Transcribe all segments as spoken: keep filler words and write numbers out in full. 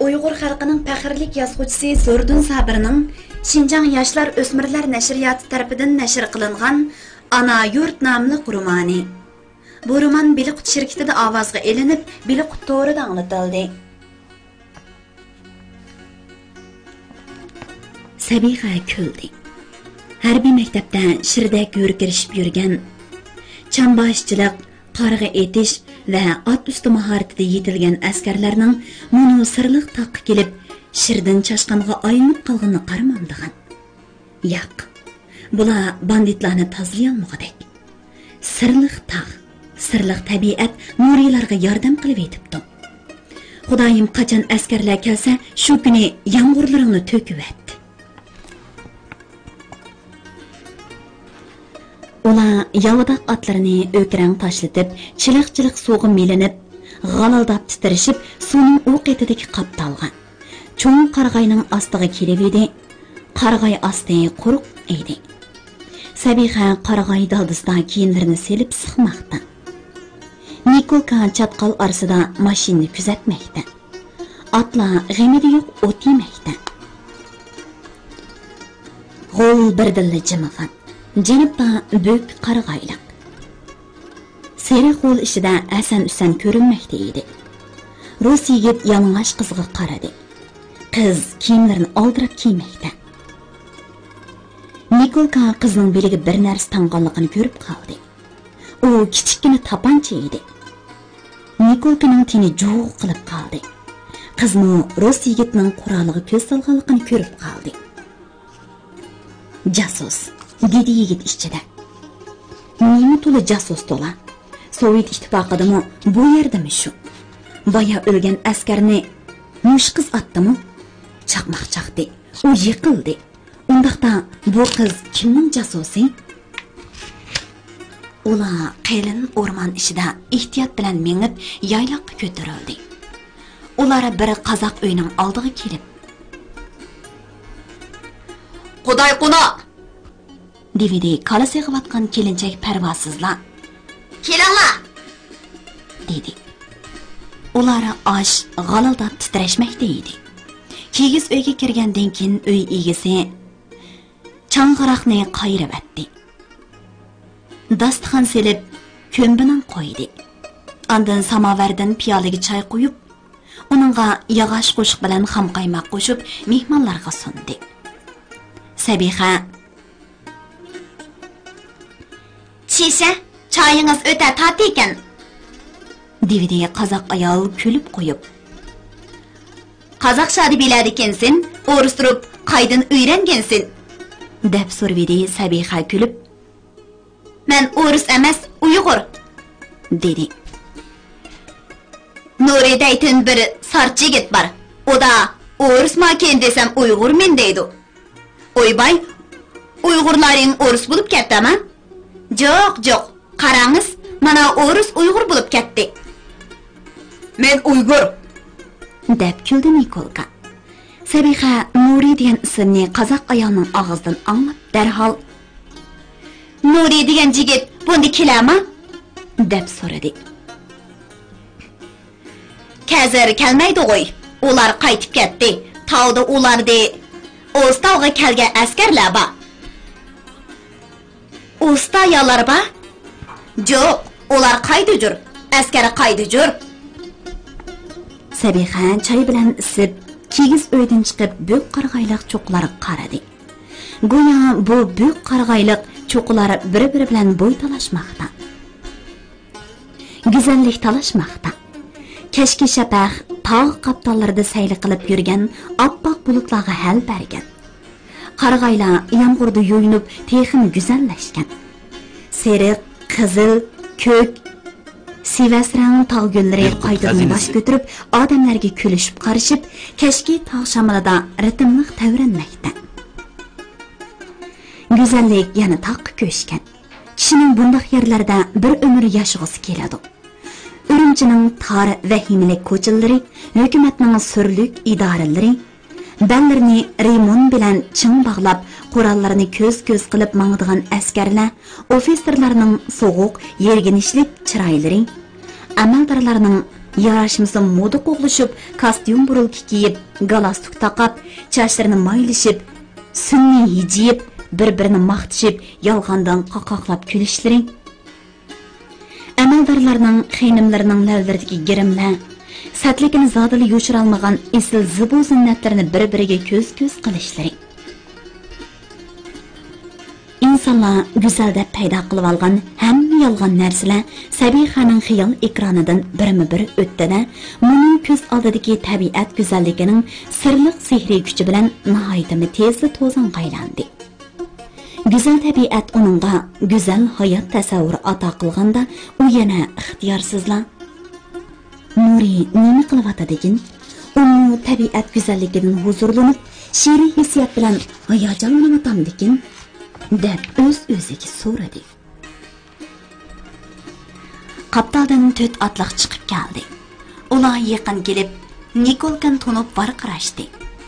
Uyg'ur xalqining faxrlik yozuvchisi Zordun Sabirning Şinjan Yoshlar O'smirlar nashriyoti tarafidan nashr qilingan Ana yurt nomli romani. Bu roman Biliqut shirkatida ovozga elinib, Biliqut to'rida anglatildi. Sabiha kuldi. Harbiy maktabda shirdak yurkirishib yurgan, chamboshchilik, qarg'a etish va ot usti mahoratida yetilgan askarlarning munu sirliq taqqa kelib, shirdan chashqanga aylanib qolganini qaramamdigan. Yo'q. Bular banditlarni tozlay olmagadek. Sirliq taq, sirliq tabiat nuriylarga yordam qilib etibdi. Xudoyim qachon askarlar kelsa, shu kuni yomg'irlaringni to'kib etdi. Ular yavadaq atlarini o'kirang tashlatib, chiliq-chiliq suvga melinib, g'alaldab titrishib, suvning u qetidagi qaptalgan. Cho'ng qarg'ayning ostiga kelib edi. Qarg'ay osti quruq edi. Sabiha qarg'ay daldisida kiyimlarini selib siqmoqda. Nikolka chatqal orasida mashinani kuzatmoqda. Atlar g'amida yo'q o't yemoqda. G'ol birdilla jimg'an. Janubda büyük qarg'ayliq. Seri qo'l ishida asan-usan ko'rinmoqda edi. Rus yigit yalang'och qizga qaradi. Qiz kiyimlarini oldirib kiymoqda. Nikolka qizning beliga bir narsa tanganligini ko'rib qoldi. U kichikgina tapancha edi. Nikolkaning teni jo'g' qilib qoldi. Qizning Rus yigitning quroliga ko'z solganligini ko'rib qoldi. Jasus dedi yigit ichida. Nima to'la jasus to'la? Sovet ittifoqidami, bu yerdami shu? Boya o'lgan askarni mushqiz atdimi? Chaqmoq chaqdi. U yiqildi. Undaqda bu qiz kimning jasusi? Ular qalin o'rmon ichida ehtiyot bilan mengib yayloqqa ko'tarildi. Ular bir qozoq uyining oldiga kelib, "Xudoy qo'noq!" Dividi kala seg'iyotgan kelinchak parvosizlar. "Kelinglar!" dedi. Ular osh g'alaldab titrashmoqda edi. Kigiz uyga kirgandan keyin uy egasi chang'iroqni qayirib atdi. Dasturxon selib ko'mbining qo'ydi. Ondan samovardan piyolaga choy quyib, uningga yog'och qo'shiq bilan xam qaymoq qo'shib mehmonlarga sundi. Sabiha: "Shisha, choyingiz o'ta totli ekan." Dividi qozoq ayol kulib qo'yib. "Qozoqcha deb biladi ekansan, o'ris turib qaydan o'rgangansan?" deb so'radi Sabiha kulib. "Men o'ris emas, Uyg'ur" dedi. "Nurida aytın bir sarchi yigit bor. O da o'ris maken desam Uyg'urmen deydi. Oybay, Uyg'urlaring o'ris bo'lib ketdimi?" "Yo'q, yo'q. Qarangiz, mana o'ris Uyg'ur bo'lib ketdi." "Men Uyg'ur" deb kuldi Nikolka. Sabiha Nuri degan ismni qozoq ayolning og'zidan anglab darhol "Nuri degan yigit bunda kelami?" deb so'radi. "Kazir kelmaydi qo'y. Ular qaytib ketdi. Tavda ulardi. O'stavga kelgan askarlar bor." "Usta ayollar bor?" "Yo'q, ular qayda jur? Askari qayda jur?" Sabiha choy bilan isib, kigiz uydan chiqib büyük qarg'ayliq cho'qlarga qaradi. Go'yo bu büyük qarg'ayliq cho'qlar bir-biri bilan bo'y talashmoqda. Go'zallik talashmoqda. Kashki shapaq tog' qaptallarida sayli qilib yurgan oppoq bulutlarga hal bergan. Qarg'aylar yomg'irda yo'yinib, texini go'zallashgan. Seriq, qizil, ko'k, sivas rang tog' gullari qaytadan bosh ko'tarib, odamlarga kulishib qarishib, kashki tog' shamolida ritmli tavranmoqda. Go'zallik yana taqqa ko'shgan. Kishining bundoq yerlarda bir umr yashag'isi keladi. Urumchining tor vahimali ko'chalari, hukumatning surlik idoralari, ballarni rimon bilan ching bog'lab, qurollarni ko'z-ko'z qilib mangdigan askarlar, ofitserlarning so'g'uq, yerginishlik chiroylari, amaldorlarning yarashmasa moda qo'g'lishib, kostyum burulki kiyib, galastuk taqab, chochlarini maylishib, sunniy yijib, bir-birini maqtishib, yolg'ondan qaqoqlab kulishlaring. Amaldorlarning xeynimlarining lavlaridagi girimlar, satligini zodili yo'shira olmagan esil zibu zinnatlarini bir-biriga ko'z-ko'z qilishlaring. İnsanlar güzel deb paydo qilib olgan hamma yolg'on narsalar Sabixaning xiyol ekranidan birma-bir o'tdi-da, uning ko'z oldidagi tabiat go'zalligining sirliq sehriy kuchi bilan nihoyatda tezda to'zon qaylandi. Güzel tabiat uningga go'zal hayot tasavvuri ato qilganda, u yana ixtiyorsizla Nuri nima qilyotadigan? U tabiat go'zalligidan huzurlanib, she'riy hissiyot bilan hayajonlanayotamdikin deb o'z-o'ziga so'radi. Qaptaldan to'rt otliq chiqib keldi. Ular yaqin kelib, Nikolkan tonib varqirashdi.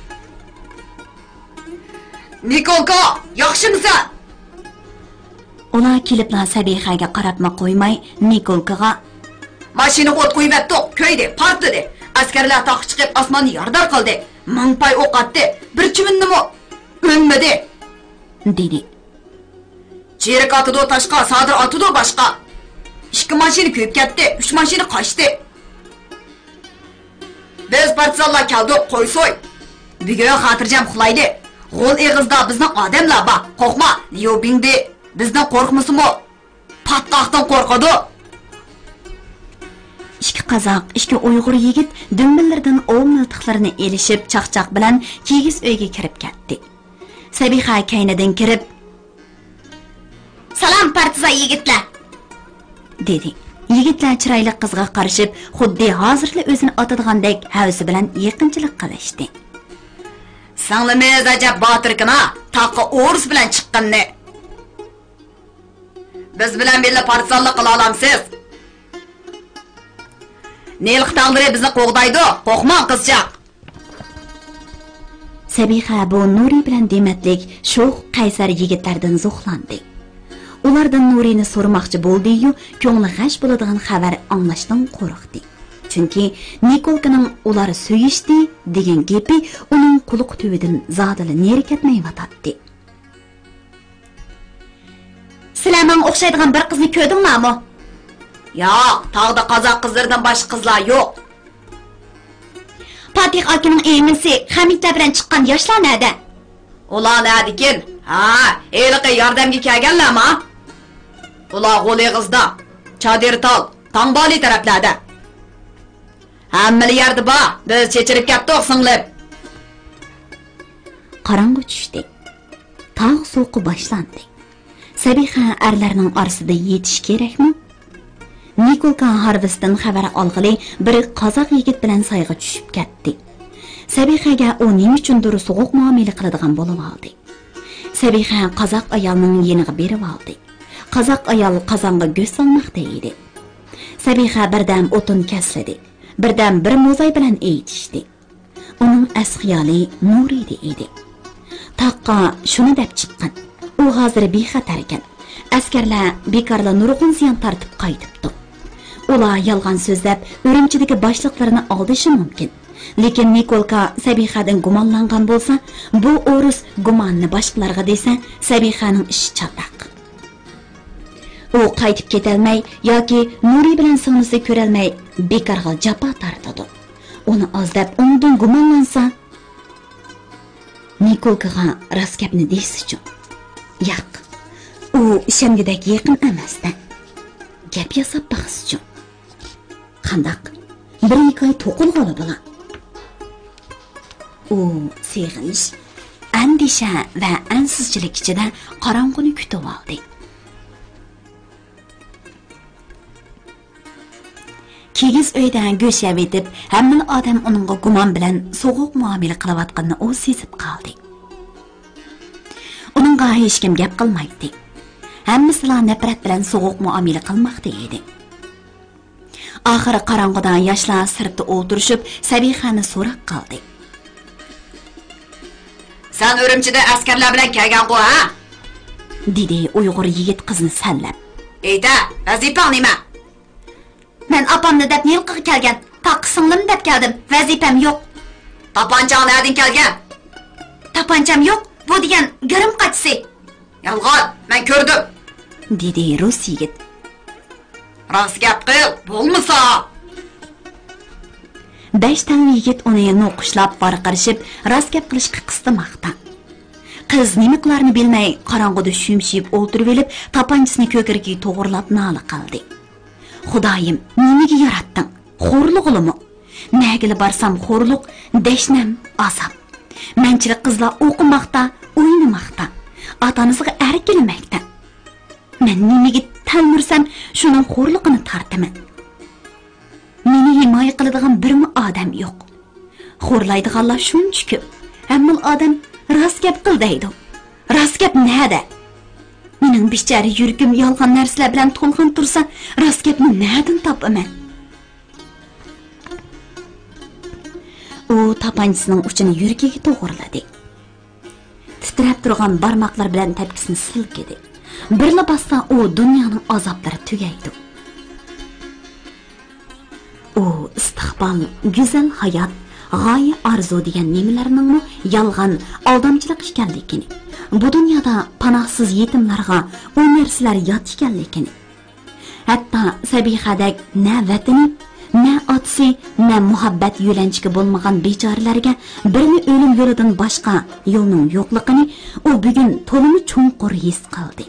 Nikolka, yaxshimisan? Ular kelibla Sabixaga qarabma qo'ymay, Nikolkaga mashina o't qo'yib atdiq, ko'ydi, partdi. Askarlar taq chiqib osmonni yordar qildi. Mingpay o'q atdi. Bir chivinnimi o'lmadi, dedi. Cherik atidi tashqa, Sadir atidi boshqa. ikki mashina ko'yib ketdi, uch mashina qochdi. Biz partizanlar keldik, qo'ysoy. Bugun xotirjam uxlaydi. G'ol eg'izda bizning odamlar bor. Qo'rqma, Liobingdi. Bizdan qo'rqmasimi? Patqoqdan qo'rqadi. Ikki qozoq, ikki Uyg'ur yigit dumbillardan ov miltiqlarini elishib, chaqchaq bilan kigiz uyga kirib ketdi. Sabixa kaynidan kirib, "Salom partizan yigitlar", dedi. Yigitlar chiroyli qizga qarashib, xuddi hozirla o'zini otadigandek havsi bilan yaqinchilik qilishdi. "Sanglimiz ajab botirkina, taqqa o'rs bilan chiqqanni. Biz bilan billa partizanlik qila olamsiz. Neliq taqdiri bizni qo'g'daydi, qo'rqma qizchaq." Sabixa bu Nuri bilan dematlik sho'x qaysar yigitlardan zuxlandi. Ulardan Nurini so'ramoqchi bo'ldi-yu, ko'ngli g'ash bo'ladigan xabar anglashdan qo'rqdi. Chunki Nikolkaning ular so'yishdi degan gapi uning quloq tuvidan zodili neri ketmayotdi. "Sizlarning o'xshaydigan bir qizni ko'rdinglarmi?" "Yo'q, tog'da qozoq qizlaridan boshqa qizlar yo'q." "Fatih akaning emisi Hamidlar bilan chiqqan yoshlar nerda?" "Ular nerdikin? Ha, eliqi yordamga kelganlarmi? Ular G'o'leg'izda, Chadirtol, Tangboli taraflarda. Hamma yerda bor, biz chechirib ketdik singlib." Qorong'i tushdi. Tog' so'qi boshlandi. Sabixa arlarning orasida yetish kerakmi? Nikolka Harvestdan xabar olg'ili bir qozoq yigit bilan sayga tushib ketdi. Sabixaga u nima uchundir so'g'uq muomala qiladigan bo'lib oldi. Sabixa qozoq ayolning yeniga berib oldi. Qozoq ayol qozonga go'sht solmoqda edi. Sabixa birdan o'tin kasladi. Birdan bir mo'zay bilan eytishdi. Uning asxiyoli Nurida edi. Taqqa shuni deb chiqqan. U hozir bexatar ekan. Askarlar bekorlar nurg'un ziyon tortib qaytibdi. Ular yolg'on so'zlab, Urumchidagi boshliqlarini oldishi mumkin. Lekin Nikolka Sabixadan gumonlangan bo'lsa, bu o'rus gumonni boshqalarga desa, Sabixaning ishi chatoq. U qaytib ketolmay yoki Nuri bilan singlisi ko'rolmay bekorga jafo tortadi. Uni ozlab undan gumonlansa, Nikolkaga raskabni deysiz-chi? Yo'q. U ishongidek yaqin emasda. Gap yasab baxsizchi. Qandaq? Bir ikki oy to'qilg'oli bo'la. U seg'inish, andisha va ansizchilik ichida qorong'uni kutib oldi. Kigiz uydan go'sht yeb etib, hamma odam uningga gumon bilan so'g'uq muomala qilayotganini u sezib qoldi. Uningga hech kim gap qilmaydi. Hammasilar nafrat bilan so'g'uq muomala qilmoqda edi. Oxiri qorong'udan yoshlar sirtda o'ltirishib, Sabixani so'rab qoldi. "Sen Urumchida askarlar bilan kelgan-ku, ha?" dedi Uyg'ur yigit qizni sallab. "Eyda, vazifang nima?" "Men opamni deb Nilqiga kelgan. keldim. Vazifam yo'q. Tapanchang nereden kelgan? Tapancham yo'q. Bu degan garim qaçsi. Yalg'on, men ko'rdim. dedi rus yigit. Rost gap qil, bo'lmasa. Besh tanga yigit uni noqushlab varqirishib, rost gap qilishga qistimaqda. Qiz nima qilarini bilmay, qorong'uda shumshib o'ltirib olib, tapanchisini ko'krigiga to'g'rilab noli qildi. Xudoyim, nimaga yaratding? Xo'rlig'imi? Nagili barsam xo'rliq, deshnam azob. Menchilik qizlar o'qimoqda, o'ynamoqda, ota-onasiga erkilamoqda. Men nimaga talmursam, shuning xo'rlig'ini tortaman. Meni himoya qiladigan birmi odam yo'q. Xo'rlaydiganlar shuncha ko'p. Hamma odam rost gap qil deydi. Rost gap nada? Mening bichara yuragim yolg'on narsalar bilan to'lg'in tursa, rost gapni nadan topaman? U tapanchasining uchini yuragiga to'g'riladi. Titrab turgan barmoqlar bilan tepkisini silkidi. Birla bassa u dunyoning azoblari tugaydi. U istiqbol, go'zal hayot, g'oya arzu degan nimalarning yolg'on, aldamchilik ekanligini, bu dunyoda panohsiz yetimlarga u narsalar yot ekanligini, hatto Sabihadek na vatani, na otasi, na muhabbat yo'lanchiga bo'lmagan bechoralarga birini o'lim yo'lidan boshqa yo'lning yo'qligini u bugun to'limi chunqur his qildi.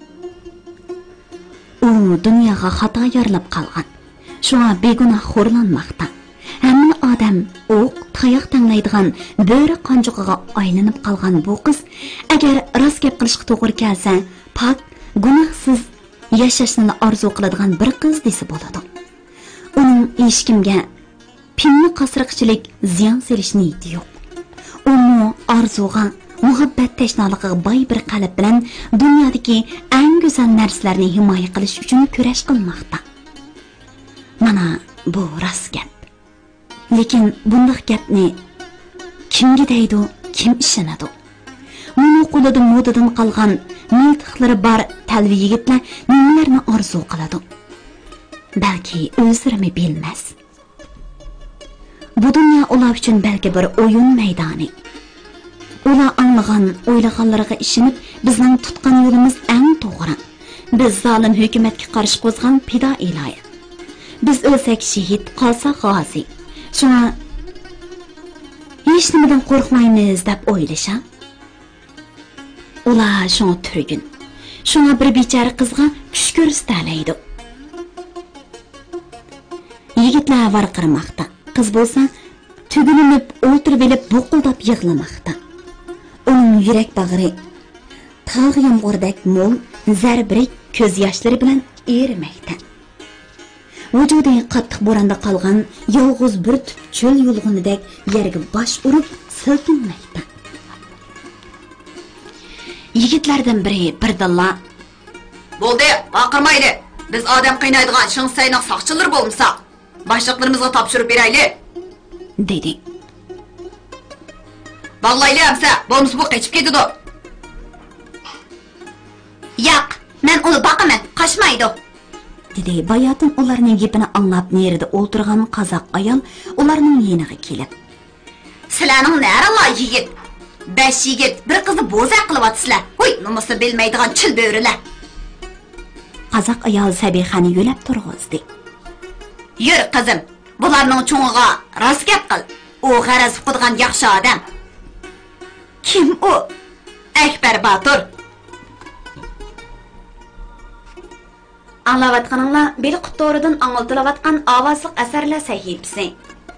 U dunyoga xato yorilib qolgan. Shunga begunoh xo'rlanmoqda. Hamma odam o'q, tayoq tanglaydigan bo'ri qanjug'iga aylanib qolgan bu qiz, agar rost gap qilishga to'g'ri kelsa, pok, gunohsiz yashashni orzu qiladigan bir qiz desa bo'ladi. Uning hech kimga pinni qasriqchilik ziyon selish niyati yo'q. Uni orzuga, muhabbat tashnoligiga boy bir qalb bilan dunyodagi eng go'zal narsalarni himoya qilish uchun kurash qilmoqda. Mana bu rost gap. Lekin bunday gapni kimga deydi, kim ishonadi? Meni qo'lida modadan qolgan miltiqlari bor talvi yigitlar nimalarni orzu qiladi? Balki o'zlari bilmas. Bu dunyo ular uchun balki bir o'yin maydoni. Ular anglagan, o'ylaganlariga ishonib, bizning tutgan yo'limiz eng to'g'ri. Biz zolim hukumatga qarshi qo'zg'an fidoilar. Biz o'lsak shahid, qolsak g'ozi. Shuna hech nimadan qo'rqmaymiz deb o'ylasha. Ular shuni turgin. Shuna bir bechara qizga kuch ko'rsataladi. Yigitlar varqirmoqda. Qiz bo'lsa, tugunib o'ltirib olib buqildab yig'lamoqda. Uning yurak bag'ri tog' yomg'irdak mo'l, zarbirik ko'z yoshlari bilan erimoqda. Vujudi qattiq bo'ronda qolgan yolg'iz bir tup cho'l yulg'unidek yerga bosh urib silkinmoqda. Yigitlardan biri birdalla Bo'ldi, baqirmaydi. Biz odam qiynaydigan shinsaynoq soqchilar bo'lmasa, boshliqlarimizga topshirib beraylik, dedi. Vallahi amsa, bo'lmasa bu qochib ketadi. Yo'q, men uni boqaman, qochmaydi. dedi. Bayatin ularning gapini anglab nerida o'ltirgan qozoq ayol ularning yeniga kelib. Sizlarning narilar yigit? Besh yigit bir qizni bo'zaq qilyapsizlar. Voy, nimasi bilmaydigan chil bo'rilar. Qozoq ayol Sabihani yo'lab turg'izdi. Yur qizim, bularning cho'ng'iga rost gap qil. U g'araz qilgan yaxshi odam. Kim u? Akbar Botur. Anglayotganinglar beli qutoridan angiltilayotgan ovozli asarlar sahifasi.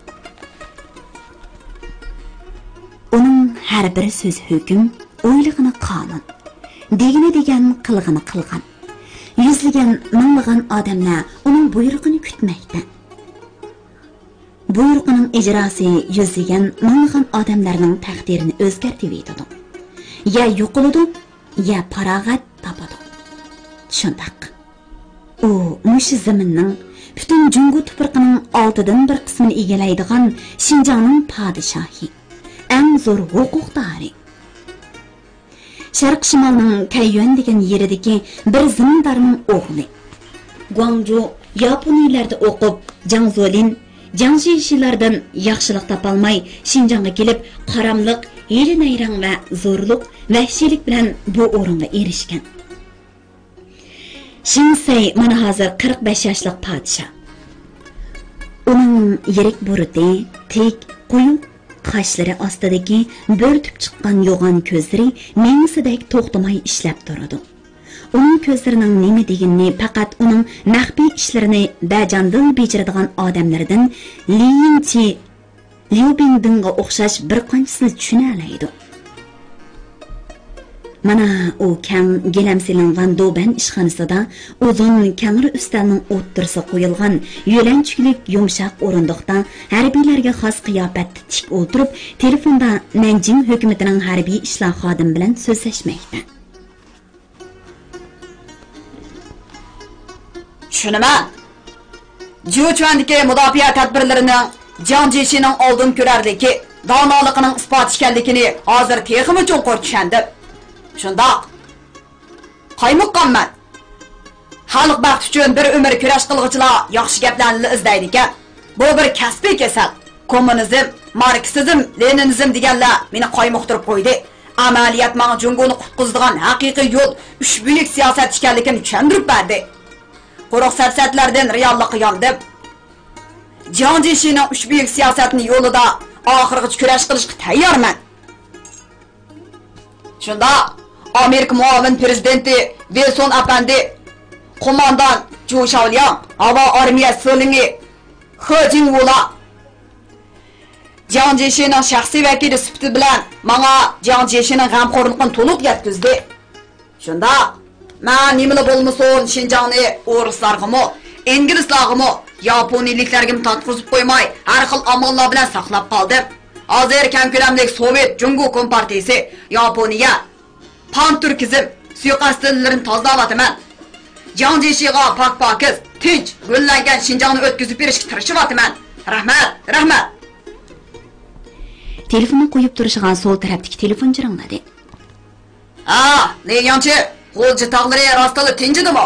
Uning har bir so'z hukm, o'ylig'ini qonun, degini degan qilg'ini qilgan. Yuzlagan minglagan odamlar uning buyrug'ini kutmoqda. Buyrug'ining ijrosi yuzlagan minglagan odamlarning taqdirini o'zgartirib yetadi. Ya yo'qoladi, ya farog'at topadi. Shundaq. U mush zaminning butun Jungu tuproqining oltidan bir qismini egallaydigan Xinjiangning podshohi, eng zo'r huquqdori. Sharq shimolining Taiyuan degan yeridagi bir zamindorning o'g'li. Guangzhou Yaponiyalarda o'qib, Jiangzolin, Jiang Jiexilardan yaxshilik topolmay Xinjiangga kelib, qaramliq, yeli-nayrang va zo'rlik, vahshiylik bilan bu o'ringa erishgan. Shinsay mana hozir qirq besh yoshlik podshoh. Uning yirik buriti, tik, quyuq qoshlari ostidagi bo'rtib chiqqan yo'g'on ko'zlari mengsidek to'xtamay ishlab turadi. Uning ko'zlarining nima deganini faqat uning maxfiy ishlarini bajondan bejiradigan odamlardan Li Yingchi, Liu Bingdingga o'xshash bir qanchisini tushuna oladi. Mana u kang gilamsilingan do'ban ishxonasida uzun kangri ustalning o'ttirsa qo'yilgan yo'lanchiklik yumshoq o'rindiqda harbiylarga xos qiyofatda tik o'tirib, telefonda Nanjing hukumatining harbiy ishlar xodimi bilan so'zlashmoqda. Tushunaman. Jiuchuandagi mudofaa tadbirlarining Jiang Jiexining oldin ko'rarligi, donoliqining isbot ekanligini hozir texim uchun qo'r tushundim. Shundoq. Qaymoqqanman. Xalq baxti uchun bir umr kurash qilg'ichilar yaxshi gaplarni izlaydi ekan. Bu bir kasbiy kasal. Kommunizm, marksizm, leninizm deganlar meni qaymoqtirib qo'ydi. Amaliyat menga Jungoni qutqizadigan haqiqiy yo'l uch buyuk siyosat ekanligini tushuntirib berdi. Quruq sarsatlardan reallikqa yondim. Jiang Jiexining uch buyuk siyosatning yo'lida oxirgacha kurash qilishga tayyorman. Shunda Amerika muavin prezidenti Wilson apandi, qo'mondan Zhu Shaoliang, havo armiyasi so'lingi He Jingwula Jiang Jiexining shaxsiy vakili sifatida bilan menga Jiang Jiexining g'amxo'rligini to'liq yetkazdi. Shunda men nimala bo'lmasin Xinjiangni o'rislargami, inglizlargami, yaponiyaliklarga tatqizib qo'ymay, har xil amallar bilan saqlab qoldim. Hozir kam ko'lamli Sovet Jungo Kompartiyasi, Yaponiya, pan-turkizm suiqasdlarini tozalavaman. Jiang Jiexiga pak-pakiz, tinch, gullangan Xinjiangni o'tkazib berishga tirishyapman. Rahmat, rahmat. Telefonni qo'yib turishgan so'l tarafdagi telefon jiringladi. Ah, Li Yangchi, qo'lchi tog'lari rostali tinchidimi?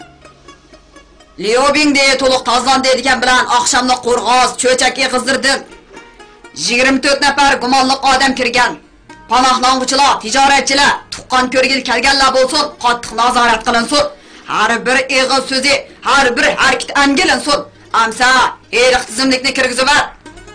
Liu Bingde to'liq tozalandi degan bilan oqshomda qo'rg'oz, cho'chak qizdirdim. yigirma to'rt nafar gumonli odam kirgan. Panohlanuvchilar, tijoratchilar, tuqqan ko'rgil kelganlar bo'lsin, qattiq nazorat qilinsin. Har bir eg'iz so'zi, har bir harakat angilinsin. Amsa, eriq tizimlikni kirgizib ber.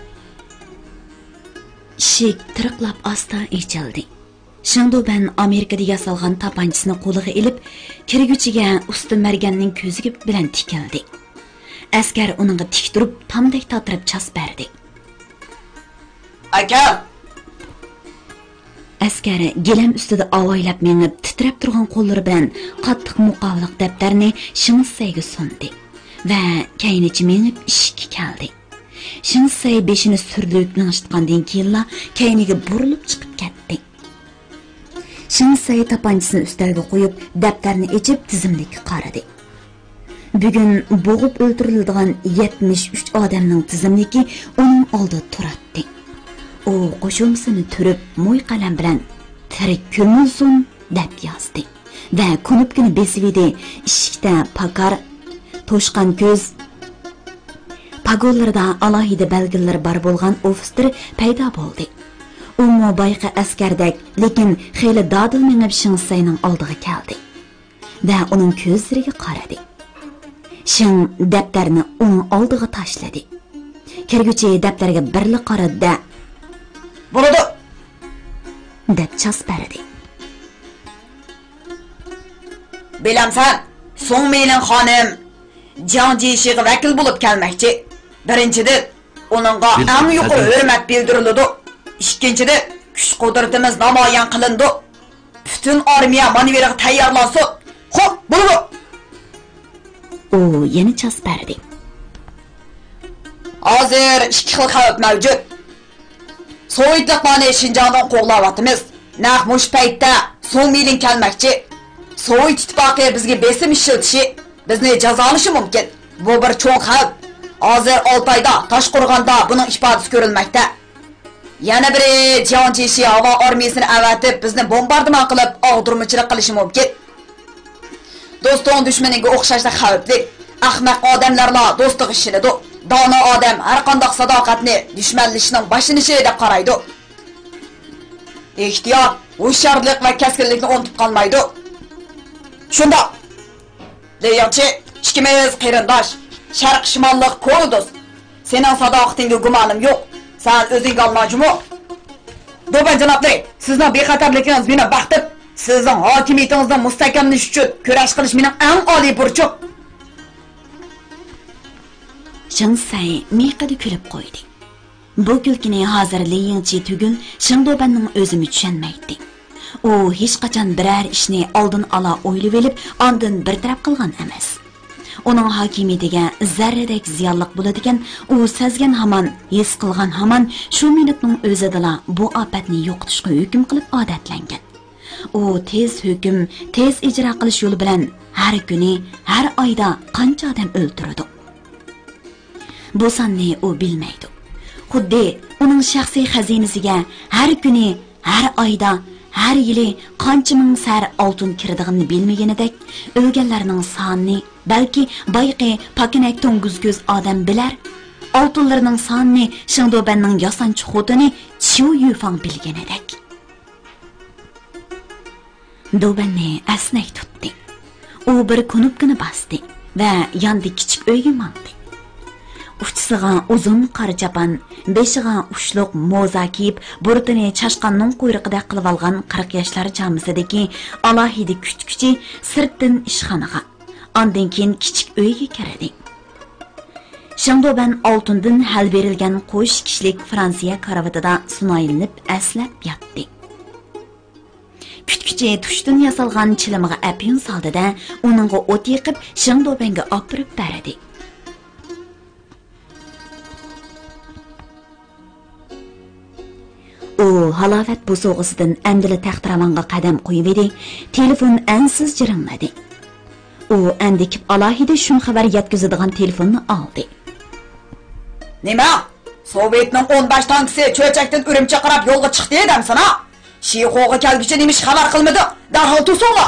Ishik tiriqlab asta echildi. Shingdoban Amerikada yasalgan tapanchisini qo'liga ilib, kirguchiga usti marganning ko'ziga bilan tikildi. Askar uningga tik turib, tamdek tatirib chas berdi. Aka! Askar gilam ustida avoylab mengib titrab turgan qo'llari bilan qattiq muqovliq daftarni Shinsayga sundi va kaynichi mengib ishga keldi. Shinsay beshini surlib nashitgandan keyinla kayniga burilib chiqib ketdi. Shinsay tapanchisini ustalga qo'yib, daftarni ochib tizimlikka qaradi. Bugun bo'g'ib o'ldiriladigan yetmish uch odamning tizimligi uning oldida turadi. U qo'shimsini turib mo'y qalam bilan tirik ko'milsin deb yozdi va kunubkini besividi. Ishikda pakar, to'shqan ko'z, pagollarda alohida belgilar bor bo'lgan ofitser paydo bo'ldi. U mobayqa askardek, lekin xeyli dadil mengib Shinsayning oldiga keldi va uning ko'zlariga qaradi. Shin daftarni uning oldiga tashladi. Kirguchi daftarga birli qaradi. Bo'ladi deb chas berdi. Bilamsan, Song Meilin xonim Jiang Jiexiga vakil bo'lib kelmoqchi. Birinchidan, uningga eng yuqori hurmat bildirildi. Ikkinchidan, kuch-qudratimiz namoyon qilindi. Butun armiya manevriga tayyorlansin. Xo'p, bo'ladi. U yana chas berdi. Hozir ikki xil xavf mavjud. Sovetlarni Xinjiangdan qo'g'layapmiz. Naq mush paytda Song Meilin kelmoqchi. Sovet ittifoqi bizga besim ishlatshi, bizni jazolashi mumkin. Bu bir cho'ng xavf. Hozir Oltayda, Toshqo'rg'onda buning ifodasi ko'rilmoqda. Yana biri Jiang Jiexi havo armiyasini avatib, bizni bombardimon qilib, og'dirmachilik qilishi mumkin. Do'ston dushmaniga o'xshashda xavfli, ahmaq odamlarla do'stlik ishiladi. Dono odam har qanday sadoqatni dushmanlashning boshlanishi deb qaraydi. Ehtiyot, hushyorlik va keskinlikni unutib qolmaydi. Shunda deyarchi ikkimiz qarindosh, sharq shimollik ko'rdos. Sening sadoqatingga gumonim yo'q. Sen o'zing olmajmi? Do'ban janoblar, sizning bexatarligingiz meni baxtib, sizning hokimiyatingizni mustahkamlash uchun kurash qilish mening eng oliy burchim. Shingsay miqada kulib qo'ydi. Bu kulkini hozir Liyingchi tugul Shingdobanning o'zimi tushunmaydi. U hech qachon biror ishni oldin ola o'ylab olib, ondan bir taraf qilgan emas. Uning hokimiyatiga zarradak ziyonliq bo'ladigan, u sezgan hamon, his qilgan hamon shu minutning o'zida bu ofatni yo'qotishga hukm qilib odatlangan. U tez hukm, tez ijro qilish yo'li bilan har kuni, har oyda qancha odam o'ldiradi. Bu sonni u bilmaydi. Xuddi uning shaxsiy xazinasiga har kuni, har oyda, har yili qancha ming sar oltin kiradiganini bilmaganidek, o'lganlarning sonini balki bayqi pakinak to'ng'iz ko'z odam bilar, oltinlarning sonini Shingdobanning yasanchi xotini Chiu Yufang bilganidek. Dobanni asnak tutdi. U bir kunupkini bosdi va yondi kichik uyga mangdi. Uchisiga uzun qora chapan, beshiga ushluq moza kiyib, burtini chashqanning quyruqida qilib olgan qirq yoshlar chamisidagi alohida kuchkuchi sirtdan ishxonaga, ondan keyin kichik uyga kirdi. Shingdoban oltindan hal berilgan qo'sh kishilik Fransiya karavatida sunoyilinib aslab yotdi. Kuchkuchi tushdan yasalgan chilimiga apyun soldida, uningga o't yiqib Shingdobanga opirib berdi. U halovat buso'g'isidan andili taxtiramonga qadam qo'yib edi, telefon ansiz jiringladi. U andikib alohida shum xabar yetkazadigan telefonni oldi. Nima? Sovetning o'n besh tankisi cho'chakdan Urumchi qarab yo'lga chiqdi edam sana. Shiyxo'ga kelguncha nemish xabar qilmadi? Darhol to'sonla.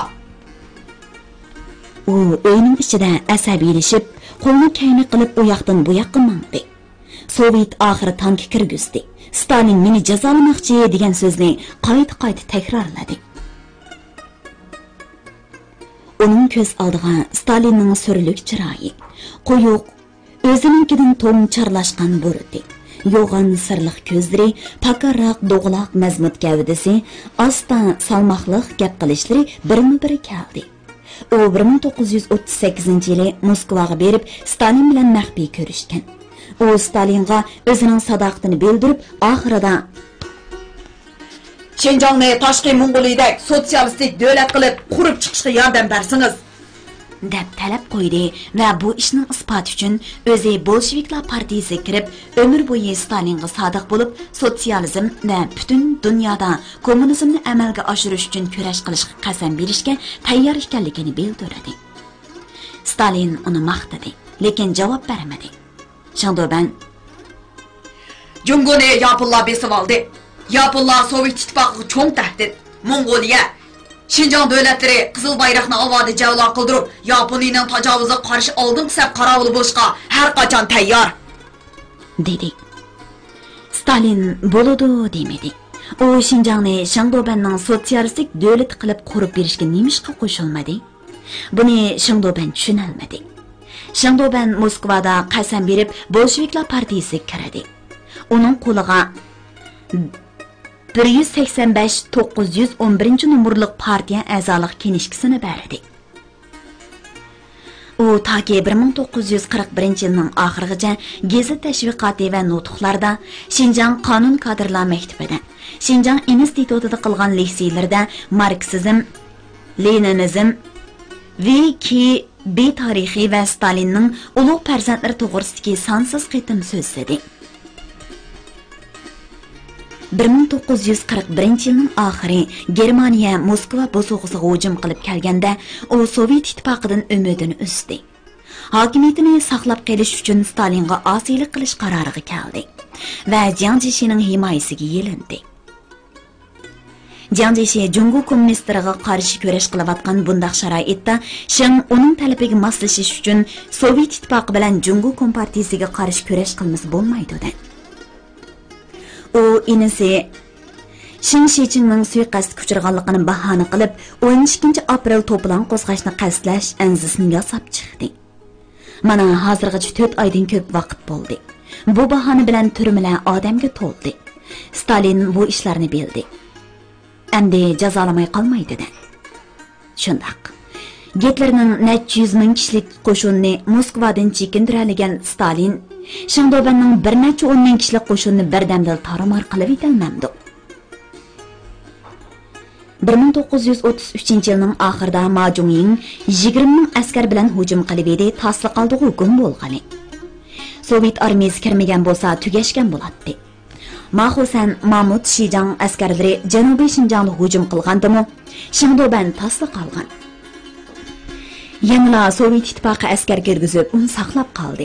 U uyning ichida asabiylashib, qo'lni kayni qilib u yoqdan bu yoqqa mangdi. Sovet oxiri tanki kirgizdi. Stalin meni jazolamoqchi degan so'zni qayta-qayta takrorladi. Uning ko'z oldiga Stalinning surlik chiroyi, qo'yuq, o'zininkidan to'ng charlashgan burdi. Yo'g'on sirliq ko'zlari, pakarroq do'g'loq mazmut gavdasi, asta salmoqliq gap qilishlari birma-bir keldi. U bir ming to'qqiz yuz o'ttiz sakkizinchi yili Moskvaga berib, Stalin bilan maxfiy ko'rishgan. U Stalinga o'zining sadoqatini bildirib, oxirida Xinjiangni tashqi Mong'oliyadek sotsialistik davlat qilib qurib chiqishga yordam bersangiz deb talab qo'ydi va bu ishning isboti uchun o'zi Bolsheviklar partiyasiga kirib, umr bo'yi Stalinga sodiq bo'lib, sotsializm va butun dunyoda kommunizmni amalga oshirish uchun kurash qilishga qasam berishga tayyor ekanligini bildirdi. Stalin uni maqtadi, lekin javob bermadi. Shingdoban Jungoni Yaponlar besib oldi. Yaponlar Sovet ittifoqiga cho'ng tahdid. Mong'oliya, Xinjiang davlatlari qizil bayroqni avodi javlo qildirib, Yaponiyaning tajovuziga qarshi oldingi saf qarovul bo'lishga har qachon tayyor dedi. Stalin bo'ladi demedi. U Xinjiangni Shingdobanning sotsialistik davlat qilib qurib berishga nemishqa qo'shilmadi. Buni Shingdoban tushuna olmadi. Shingdoban Moskvada qasam berib, Bolsheviklar partiyasiga kirdi. Uning qo'liga bir yuz sakson besh to'qqiz yuz o'n birinchi numurliq partiya a'zolik kinishkasini berdi. U toki bir ming to'qqiz yuz qirq birinchi yilning oxirigacha gazet tashviqoti va nutqlarda, Xinjiang qonun kadrlar maktabida, Xinjiang institutida qilgan leksiylarda marksizm, leninizm, viki B tarixiy va Stalinning ulug' farzandlari to'g'risidagi sonsiz qitim so'zladi. bir ming to'qqiz yuz qirq birinchi yilning oxiri Germaniya Moskva bosog'isiga hujum qilib kelganda, u Sovet ittifoqidan umidini uzdi. Hokimiyatini saqlab qolish uchun Stalinga osiylik qilish qaroriga keldi va Jiang Jishining himoyasiga yelindi. Jiang Jieshi Jungo kommunistlariga qarshi kurash qilayotgan bundaq sharoitda Shing uning talabiga moslashish uchun Sovet ittifoqi bilan Jungo kompartiyasiga qarshi kurash qilmasa bo'lmaydi dedi. U inisi Shin Shichingning suiqasdga uchraganligini bahona qilib, o'n ikkinchi aprel to'polon qo'zg'ashni qasdlash anzisini yasab chiqdi. Mana hozirgacha to'rt oydan ko'p vaqt bo'ldi. Bu bahona bilan turmalar odamga to'ldi. Stalin bu ishlarni bildi. Endi jazolamay qolmaydi dedi. Shundaq. Gitlerning necha yuz ming kishilik qo'shinni Moskvadan chekintiradigan Stalin, Shingdobanning bir necha o'n ming kishilik qo'shinni birdamda tarmar qilib etilmamdi. bir ming to'qqiz yuz o'ttiz uchinchi yilning oxirida Ma Zedong yigirma ming askar bilan hujum qilib edi, tasli qoldi hukm bo'lgani. Sovet armiyasi kirmagan bo'lsa tugashgan bo'ladi. Mahusan Mahmud Shijang askarlari Janubiy Shinjongga hujum qilgandimi, Shingdoban tasli qolgan. Yanıla Sovet ittifoqi askar kirgizib, uni saqlab qoldi.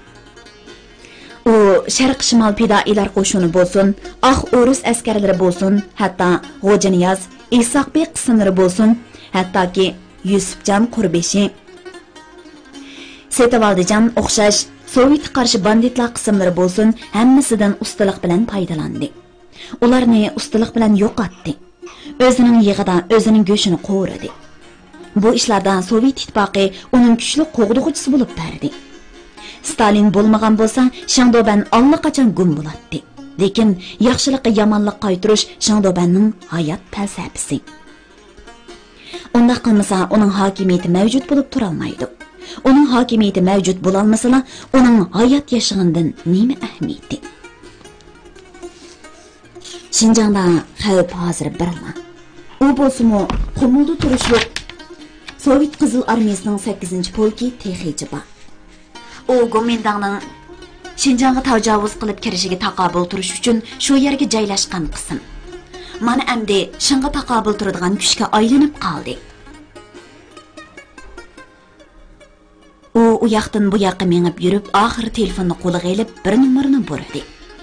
U Sharq Shimol fidoilar qo'shini bo'lsin, Oq O'rus askarlari bo'lsin, hatto G'o'janiyaz, Isoqbek qismlari bo'lsin, hattoki Yusufjon Qurbeshi, Setovaldijon o'xshash Sovet qarshi banditlar qismlari bo'lsin, hammasidan ustalik bilan foydalandi. Ularni ustalik bilan yo'qotdi. O'zining yig'ida o'zining go'shini qo'radi. Bu ishlardan Sovet ittifoqi uning kuchli qo'g'dug'uchisi bo'lib berdi. Stalin bo'lmagan bo'lsa, Shingdoban allaqachon gum bo'ladi. Lekin yaxshilikqa yomonlik qaytirish Shingdobanning hayot falsafasi. Unda qilmasa, uning hokimiyati mavjud bo'lib tura olmaydi. Uning hokimiyati mavjud bo'la olmasa, uning hayot yashagandan nima ahamiyati? Xinjiangda xavf hozir birla. U bo'lsa-mu, qumulda turishlik Sovet Qizil armiyasining sakkizinchi polki texnichi bor. U Gomindangning Xinjiangga tajovuz qilib kirishiga taqobil turish uchun shu yerga joylashgan qism. Mana endi shunga taqobil turadigan kuchga aylanib qoldi. U u yoqdan bu yoqqa mengib yurib, oxir telefonni qo'liga olib bir nomerni burdi.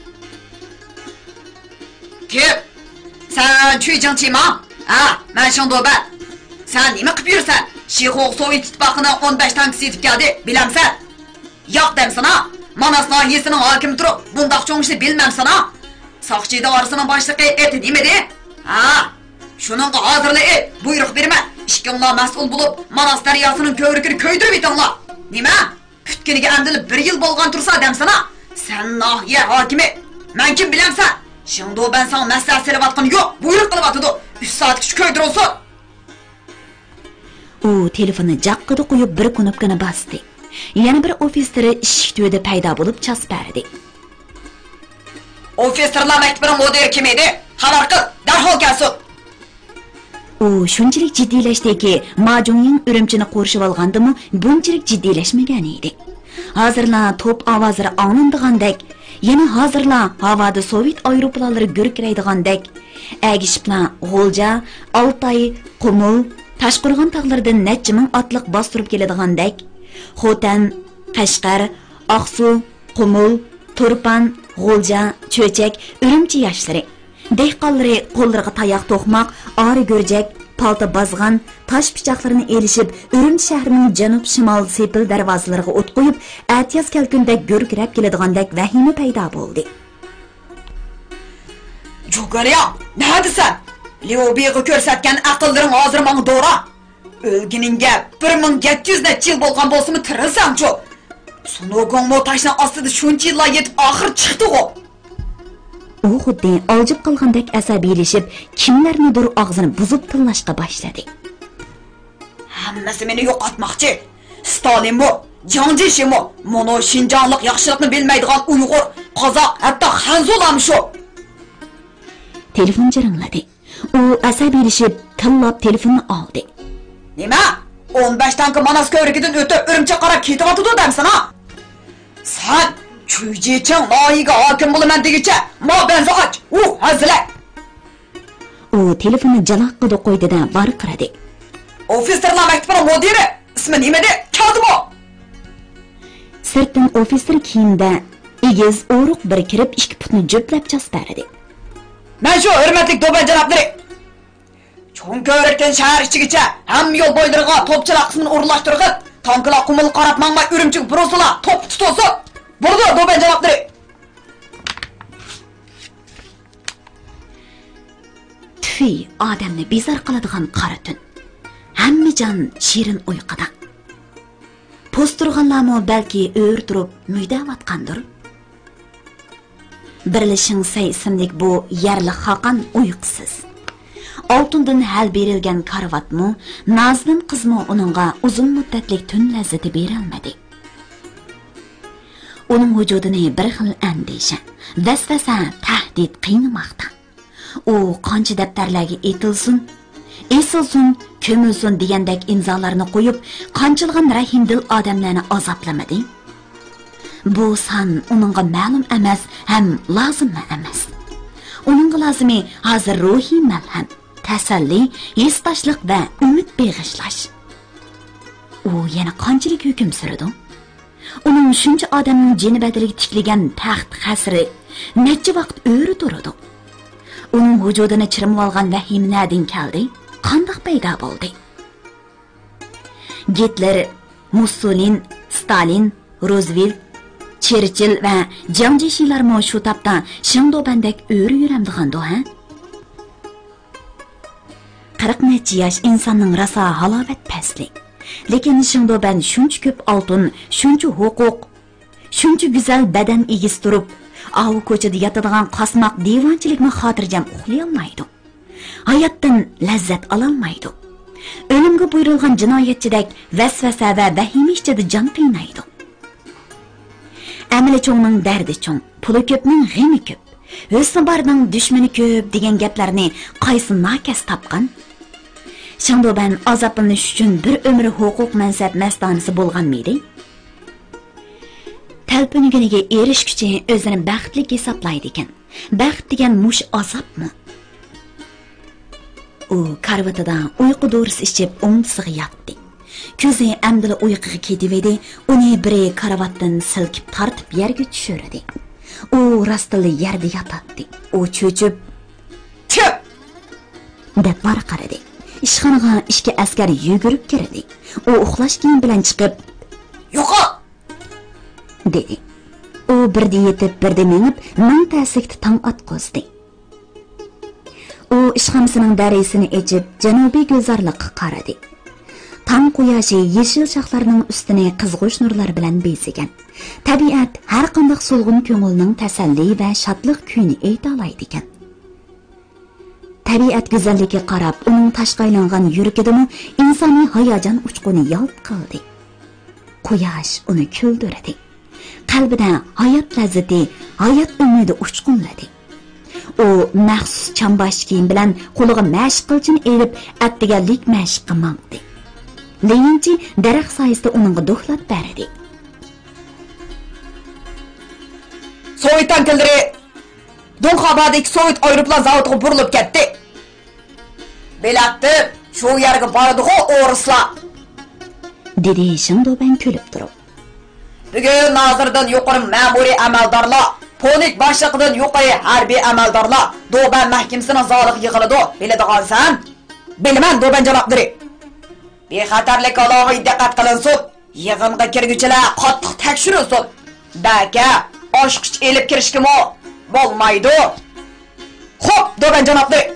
Kim? Sen Chuyjingchimi? Ha, men Shingdoban. Sen nima qilib yursan? Shixoq Sovet ittifoqining o'n besh tankisi yetib keldi, bilamsan? Yo'q demsana. Manas nahiyasining hokimi turib, bundaq cho'ng ishni bilmamsana. Soqchi idorasining boshlig'i eti nimadi? Ha, shuningga hozirla et, buyruq berma. Ishkinglar mas'ul bo'lib, Manas daryosining ko'vrikini ko'ydirib etinglar. Nima? Kutkiniga andilib bir yil bo'lgan tursa demsana. Sen nahiya hokimi. Men kim bilamsan? Shingdoban san maslahat so'rayotgan yo'q, buyruq qilyapti. uch soat kuch ko'ydirolsin. U telefonni jaqqida qo'yib bir knopkani bosdi. Yana bir ofiseri eshik tubida paydo bo'lib chasib berdi. Ofisirlar maktabining mudiri kim edi? Xabar qil, darhol kelsin. U shunchalik jiddiylashdiki, Ma Zedong Urumchini qo'rshib olgandimi, bunchalik jiddiylashmagan edi. Hozirla to'p ovozlari anglandigandek, yana hozirla havoda Sovet aeroplanlari gurkiraydigandek, agishibla G'o'lja, Altay, Qumul, Tashqurg'on tog'laridan necha ming otliq bostirib keladigandek, Xotan, Qashqar, Oqsu, Qumul, Turpan, G'o'lja, Cho'chak, Urumchi yoshlari, dehqonlari qo'llariga tayoq to'qmoq, ori go'rjak, palta bozg'an, tosh pichoqlarini elishib, Urumchi shahrining janub-shimol sepil darvozalariga o't qo'yib, atiyaz kalkundek gurkirab keladigandek vahima paydo bo'ldi. Jugariya, nima desan? Leobiga ko'rsatgan aqllaring hozir menga to'g'ri. O'lginingga bir ming yetti yuz necha yil bo'lgan bo'lsa-mu tirasan-chu. Sunogong motashning ostida shuncha yillar yetib oxir chiqdi-ku. U xuddi oljib qolgandek asabiylashib, kimlarnidir og'zini buzib tillashga boshladi. Hammasi meni yo'qotmoqchi. Stalin bu, Jiang Jieshi bu, mono Xinjianglik yaxshilikni bilmaydigan Uyg'ur, Qozoq, hatto Xanzulam shu. Telefon jiringladi. U asabiylashib, tillab telefonni oldi. Nima? o'n besh tanki Manas ko'rigidan o'tib Urumchi qarab ketyapti demsan ha? Sen Chuyjiching loyiga hokim bo'laman degicha, mo benzoq. U hazila. U telefonni jaloqqa qo'ydi-da varqiradi. Ofisirlar maktabining mudiri, ismi nima edi? Keldi-mi? Sirtdan ofisir kiyimda egiz o'ruq bir kirib ikki putni jo'plab chastardi. Men shu hurmatli do'ban janoblari. Cho'ng ko'rikdan shahar ichigacha ham yo'l bo'ylariga to'pchilar qismini o'rinlashtirib, tanklar qumil qarab mangmay urumchi buroslar top tutsa. Burada do'ban janoblari. Tüfi odamni bezar qiladigan qora tun. Hammajon shirin uyquda. Posturg'anlarmi balki o'r turib muydavatgandir. Birlashing say ismlik bu yerli xaqan uyqusiz. Oltundan hal berilgan karvatmi, Nazlin qizmi uningga uzun muddatlik tun lazzati berolmadi. Uning vujudini bir xil andisha, vasvasa, tahdid qiynamoqda. U qancha daftarlarga etilsin, esilsin, ko'milsin degandek imzolarni qo'yib, qanchilgan rahimdil odamlarni azoblamadi. Bu san uningga ma'lum emas, ham lozim emas. Uningga lozimi hozir ruhiy malham, tasalli, hissdoshlik va umid beg'ishlash. U yana qanchalik hukm surdi? Uning shuncha odamning jini badaliga tikilgan taxt qasri necha vaqt o'ri turdi. Uning vujudini chirimib olgan vahim nadin keldi? Qanday paydo bo'ldi? Gitler, Mussolin, Stalin, Roosevelt, Churchill va jangjishlar mo shu tapda shingdobandek o'ri yuramdigando, ha? qirq necha yosh insonning raso halovat pasli. Lekin shingdoban shuncha ko'p oltin, shuncha huquq, shuncha go'zal badan egiz turib, avu ko'chada yotadigan qasmoq devonchilikni xotirjam uxlay olmaydi. Hayotdan lazzat ololmaydi. O'limga buyurilgan jinoyatchidek vasvasa va vahima ichida jon qiynaydi. Amili cho'ngning dardi cho'ng, puli ko'pning g'ami ko'p, husni borning dushmani ko'p degan gaplarni qaysi nakas topgan? Shingdoban azoblanish uchun bir umr huquq mansab mastonisi bo'lganmidi? Talpiniganiga erishguncha o'zini baxtli hisoblaydi ekan. Baxt degan mush azobmi? U karvatida uyqu dorisi ichib o'ngsiga yotdi. Ko'zi amdila uyquga ketibedi, uni biri karavatdan silkib tortib yerga tushirdi. U rastli yerda yotadi. U cho'chib, "Chip!" deb varqaradi. Ishxonaga ikki askar yugurib kirdi. U uxlash kiyim bilan chiqib, "Yo'qol!" dedi. U birda yetib, birda menib, ming taslikda tong atqozdi. U ishxonasining darisini echib, janubiy go'zarlikqa qaradi. Tong quyoshi yeshil shoxlarining ustini qizg'ush nurlar bilan bezigan. Tabiat har qanday so'lg'in ko'ngilning tasalli va shodlik kuyini ayta oladi ekan. Tabiat go'zalligiga qarab, uning tashqaylangan yuragidami insoniy hayajon uchquni yalt qildi. Quyosh uni kuldirdi. Qalbida hayot lazzati, hayot umidi uchqunladi. U maxsus chambash kiyim bilan qo'liga mashq qilchin elib, atdiganlik mashqqa mangdi. Leyinchi daraxt soyasida uningga do'xlat berdi. Sovet tankilari Donxabadagi Sovet aeroplan zavodiga burilib ketdi. Belatdi, shu yerga boradi-ku o'rislar, dedi Shingdoban kulib turib. Bugun nozirdan yuqori ma'muriy amaldorlar, ponik boshliqdan yuqori harbiy amaldorlar Do'ban mahkamasining zaliga yig'iladi. Biladigansan? Bilaman Do'ban janoblari. Bexatarlik alohida diqqat qilinsin. Yig'inga kirguchilar qattiq tekshirilsin. Baka oshqich elib kirishkimi bo'lmaydi. Xo'p, Do'ban janoblari.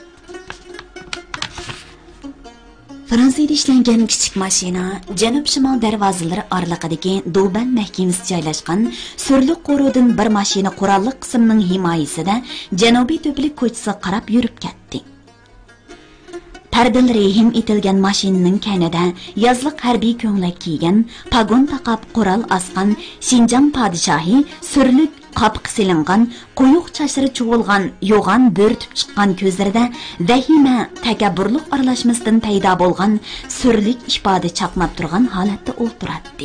Fransiyada ishlangan kichik mashina janub-shimol darvozalari oraliqidagi Do'ban mahkamasi joylashgan surliq qo'ruvdan bir mashina qurolli qismning himoyasida janubiy to'plik ko'chasiga qarab yurib ketdi. Pardalari him etilgan mashinaning kanida yozliq harbiy ko'ylak kiygan, pagon taqab qurol asqan Shinjang podshohi surlik qopqi silingan, quyuq chashiri chuvilgan, yo'g'on bo'rtib chiqqan ko'zlarida vahima, takabburlik aralashmasidan paydo bo'lgan surlik ifoda chaqnab turgan holatda o'ltiradi.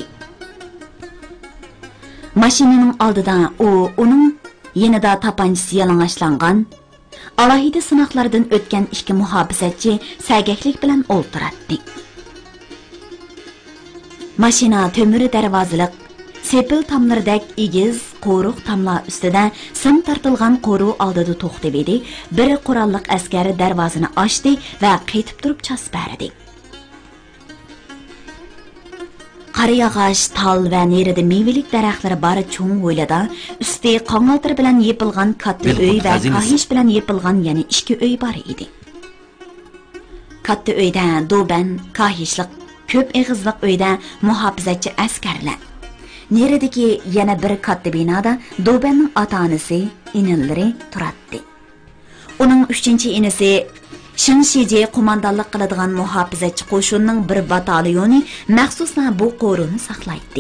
Mashinaning oldida u uning yenida tapanchasi yalang'ashlangan, alohida sinoqlardan o'tgan ikki muhofizatchi sagaklik bilan o'ltiradi. Mashina to'miri darvozaliq, sepil tamlardek egiz qo'ruq tamlar ustida sim tartilgan qo'ru oldida to'xtab edi. Bir qurolliq askari darvozani ochdi va qaytib turib chas berdi. Qariyog'och, tal va nerida mevelik daraxtlari bor cho'ng o'ylada usti qongaltir bilan yepilgan katta uy va kahish bilan yepilgan yana ikki uy bor edi. Katta uyda do'ban, kahishliq, ko'p eg'izliq uyda muhofizachi askarlar. Neredeki yana bir katta binoda do'banning ota-onasi, inillari turadi. Uning uchinchi inisi Shinshiji qo'mondonlik qiladigan muhofizachi qo'shinning bir batalyoni maxsusan bu qo'runi saqlaydi.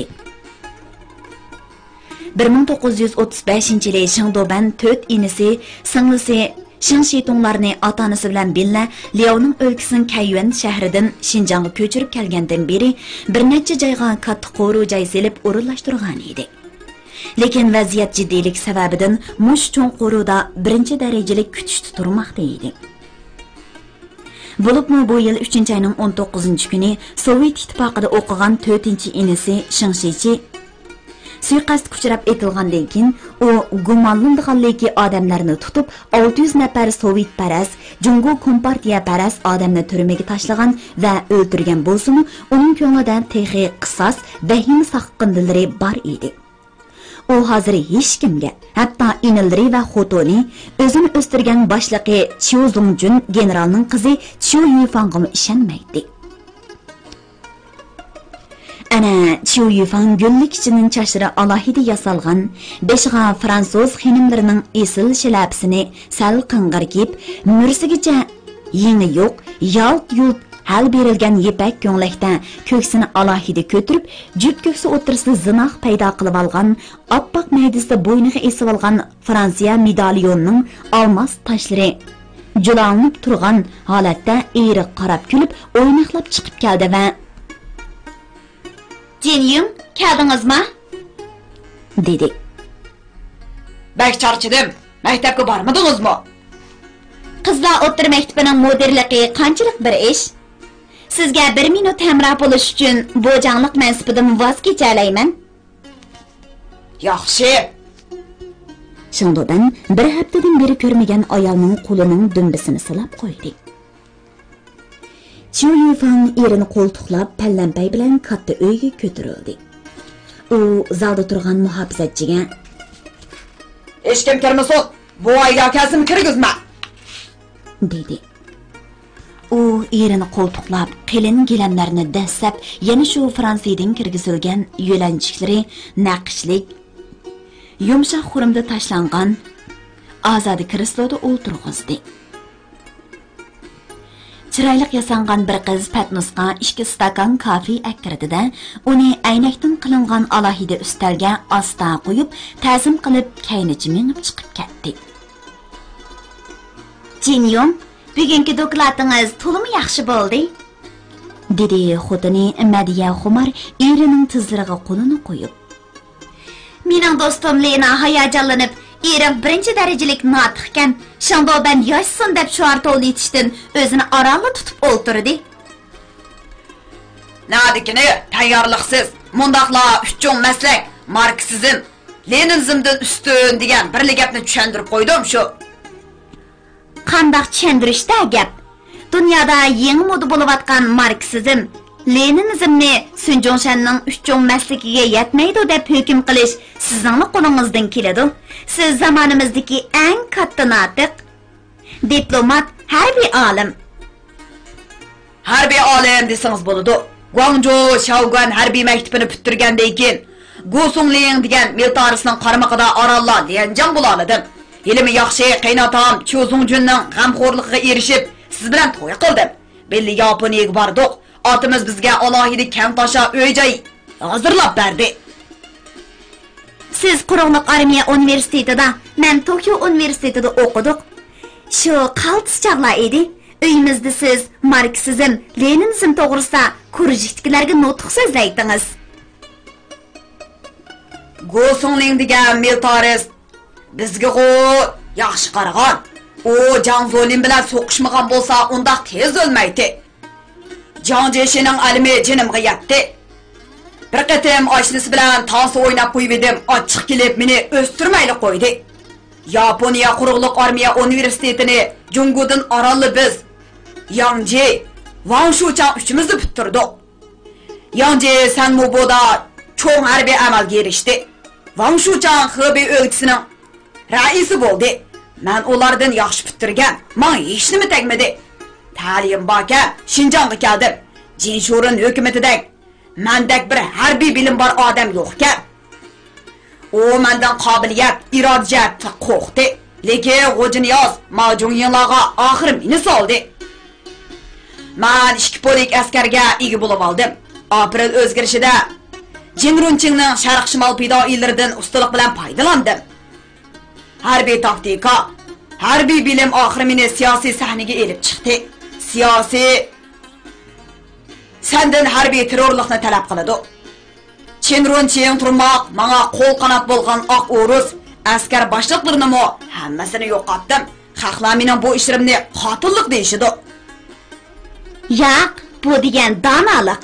bir ming to'qqiz yuz o'ttiz beshinchi yili Shingdoban to'rt inisi singlisi Shinshitonlarni ota-onasi bilan billa Liaoning o'lkasining Kayuan shahridan Shinjongga ko'chirib kelgandan beri bir necha joyga katta qo'ru joy selib o'rinlashtirgan edi. Lekin vaziyat jiddiylik sababidan mush cho'ng qo'ruda birinchi darajalik kutish turmoqda edi. Bo'libmi bu yil uchinchi oyning o'n to'qqizinchi kuni Sovet ittifoqida o'qigan to'rtinchi inisi Shinshichi suiqasd kuchirab etilgandan keyin u gumonlanganligi odamlarni tutib olti yuz nafar Sovet paras, Jungo Kompartiya paras odamni turmaga tashlagan va o'ldirgan bo'lsa-mu, uning ko'nglida texi qisos, vahim saqqindilari bor edi. U hozir hech kimga, hatto inilri va xotoni, o'zini o'stirgan boshliqi Chiu Zongjun generalning qizi Chiu Yifangga ishonmaydi. Ana Chiu Yifang gullik ichining chashiri alohida yasalgan, beshiga fransuz xinimlarining esil shlapsini sal qing'ir kiyib, mursigacha yengi yo'q, yalt-yult hal berilgan yepak ko'nglakda ko'ksini alohida ko'tirib, jup ko'ksi o'tirsida zinoq paydo qilib olgan, oppoq maydisida bo'yniga esib olgan Fransiya medalyonining olmos tashlari julanib turgan holatda eriq qarab kulib, o'ynaqlab chiqib keldi va Jinyum, keldingizmi? dedi. Bak charchidim. Maktabga bormadingizmi? Qizlar o'rta maktabining mudirligi qanchalik bir ish? Sizga bir minut hamroh bo'lish uchun bo'jonliq mansibidan voz kechalayman. Yaxshi. Shingdodan bir haftadan beri ko'rmagan ayolning qo'lining dumbisini silab qo'ydi. Chiu Yifang erini qo'ltiqlab pallampay bilan katta uyga ko'tarildi. U zalda turgan muhofizachiga: "Hech kim kirmasin, bu oyga akasini kirgizma", dedi. U erini qo'ltiqlab, qilin gilamlarni dastlab, yana shu Fransiyadan kirgizilgan yo'lanchiklari naqshlik yumshoq xurimda tashlangan ozodi krisloda o'ltirg'izdi. Chiroyli yasangan bir qiz patnosga ikki stakan kafe akkirdida, uni aynakdan qilingan alohida ustalga asta qo'yib, ta'zim qilib kaynichi minib chiqib ketdi. Jinyum, bugungi dokladingiz to'liq yaxshi bo'ldi, dedi xotini Madiya Xumar erining tizlariga qo'lini qo'yib. Mening do'stim Lena hayajonlanib, erim birinchi darajalik notiqkan, Shingdoban yoshsin deb shuar to'litishdan o'zini orolda tutib o'ltirdi. Nadikini tayyorliqsiz, mundaqla uchun maslak, marksizm, leninizmdan ustun degan birli gapni tushuntirib qo'ydim shu. Qandaq tushuntirishda gap? Dunyoda yangi moda bo'layotgan marksizm, leninizmni Sunjongshanning uchun masligiga yetmaydi deb hukm qilish sizning qo'lingizdan keladi. Siz zamonimizdagi eng katta notiq, diplomat, harbiy olim. Harbiy olim desangiz bo'ladi. Guangzhou Shaoguan harbiy maktabini bitirgandan keyin Gosongling degan militarisning qaramog'ida orollar Lianjang bo'laladim. Ilmi yaxshi qaynotam Chiu Zongjunning g'amxo'rligiga erishib, siz bilan to'y qildim. Belli Yaponiyaga bordik. Otimiz bizga alohida kamtasha uy-joy hozirlab berdi. Siz Quruqliq armiya universitetida, men Tokio universitetida o'qidik. Shu qaltis chog'lar edi. Uyimizda siz marksizm, leninizm to'g'risida kurjiklarga nutq so'zlaydingiz. Gosongling degan militarist bizga go yaxshi qaragan. U Jiang Zolin bilan so'qishmagan bo'lsa, unda tez o'lmaydi. Jiang Jeshining alimi jinimga yetdi. Bir qatim oshnasi bilan tansi o'ynab qo'yib edim, ochiq kelib meni o'stirmayli qo'ydi. Yaponiya quruqliq armiya universitetini Jungodan orolli biz Yangji, Wang Shuchang uchimizni bitirdik. Yangji Sanmoboda cho'ng harbiy amalga erishdi. Wang Shuchang Xebey o'lkasining raisi bo'ldi. Men ulardan yaxshi bitirgan, men hech nima tegmadi. Ta'lim baka Xinjiangga keldim. Jinshurun hukumatidek mendek bir harbiy bilim bor odam yo'q-kan. O mendan qobiliyat, irodiyat qo'rqdi. Lekin G'ojiniyoz Majuniylarga oxir meni soldi. Men ikki polik askarga ega bo'lib oldim. Aprel o'zgarishida Jinrunchingning sharq shimol fidoilaridan ustalik bilan foydalandim. Harbiy taktika, harbiy bilim oxir meni siyosiy sahnaga elib chiqdi. Siyosiy sendan harbiy terrorlikni talab qiladi. Chinrunching turmoq, menga qo'l qanot bo'lgan oq o'rus askar boshliqlarini mo hammasini yo'qotdim. Xalqlar mening bu ishlarimni qotillik deyishidi. Yo'q, bu degan donolik.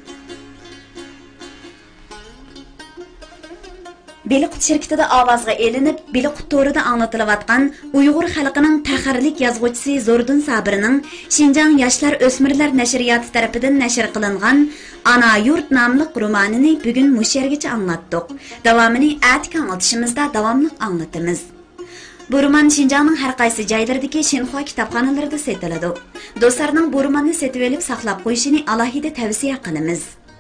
Beliqut şirketida ovozga elinib, Beliqut to'rida anglatilayotgan Uyg'ur xalqining taxarlik yozuvchisi Zordun Sabirning Xinjiang yoshlar o'smirlar nashriyoti tomonidan nashr qilingan Ana yurt nomli romanini bugun mush yergacha anglatdik. Davomini atki anglitishimizda davomli anglatamiz. Bu roman Xinjiangning har qaysi joylaridagi Xinhua kitobxonalarida sotiladi. Do'stlarning bu romanni sotib olib saqlab qo'yishini alohida tavsiya qilamiz.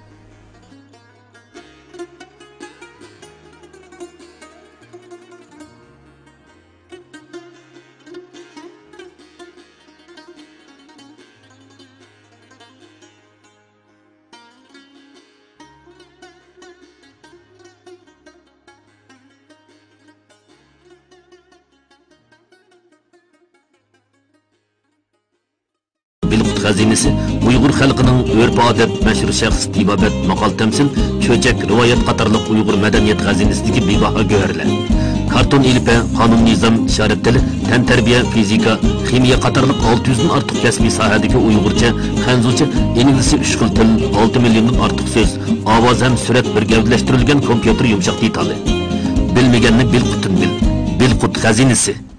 Beliqut xazinasi Uyg'ur xalqining urf-odat, mashhur shaxs tibobat, maqol tamsil, cho'chak, rivoyat qatorliq Uyg'ur madaniyat xazinasidagi bebaho go'rlar. Karton ilpa, qonun nizom, ishorat tili, tan tarbiya, fizika, ximiya qatorliq olti yuz dan ortiq kasbiy sohadagi Uyg'urcha, Xanzucha, inglizcha uch xil til, olti milliondan ortiq so'z, ovoz ham surat bir gavdalashtirilgan kompyuter yumshoq detali. Bilmaganni Beliqutdan bil. Beliqut xazinasi